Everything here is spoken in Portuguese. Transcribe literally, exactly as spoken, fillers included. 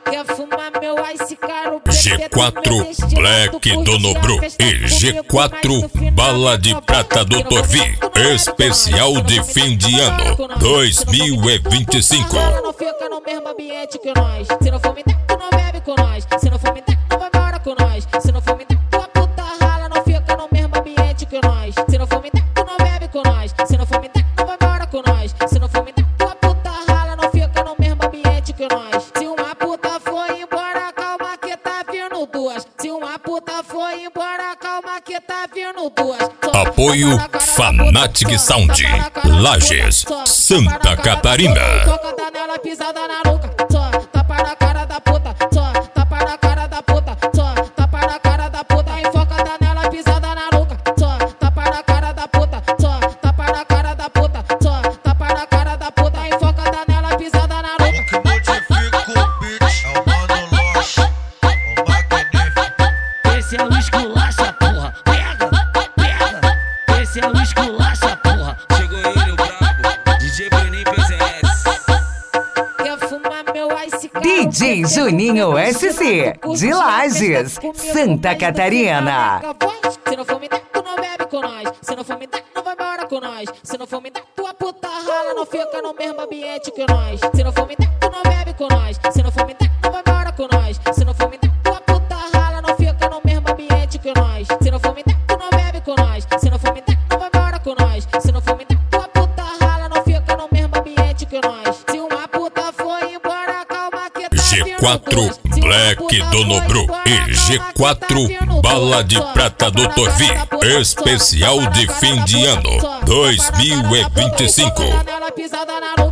Quer fumar meu ice caro? G quatro Black do Nobru e G quatro Bala de Prata do Torvi, especial de fim de ano dois mil e vinte e cinco. Não fica no mesmo ambiente que nós. Se não for me dar, tu não bebe com nós. Se não for me dar, tu vai embora com nós. Se não for me dar, tua puta rala. Não fica no mesmo ambiente que nós. Se não for me dar, tu não bebe com nós. Se não for me dar, tu vai embora com nós. Se não for me dar, tua puta rala. Não fica no mesmo ambiente que nós. Se uma puta foi embora, calma que tá vindo duas. Se uma puta foi embora, calma que tá vindo duas. Apoio Fanatic Sound, Lages, Santa Catarina. Toca nela, pisada na nuca, só tapa na cara da puta, só tapa na cara da puta, só tapa na cara da puta, enfoca nela, pisada na nuca, só tapa na cara da puta, só tapa na cara da puta, só tapa na cara da puta, enfoca nela, pisada na nuca. Que modifica o beat, é o mano Loche, o magnífico. Esse é o esculacha, porra, pega, pega. Esse é o esculacha, porra. Chegou ele, o brabo, D J Bruninho P Z S. Quer fumar meu ice caro? D J Juninho S C, de Lages, Santa Catarina. Se não for me dar, tu não bebe com nós. Se não for me dar, não vai embora com nós. Se não for me dar, tua puta rala. Não fica no mesmo ambiente que nós. Se não for me dar, tu não bebe com nós. Se não for me dar, não vai embora com nós. Se não for me dar, tua puta rala. Não fica no mesmo ambiente que nós. Se não for me dar, tu não bebe com nós. Se não for me dar, não vai embora com nós. Se não for me dar, tua puta rala. Não fica no mesmo ambiente que nós. Se uma puta foi embora, calma que tá G quatro Black do Nobru e G quatro Bala de Prata do Torvi, especial de fim de ano dois mil e vinte e cinco. Pisada na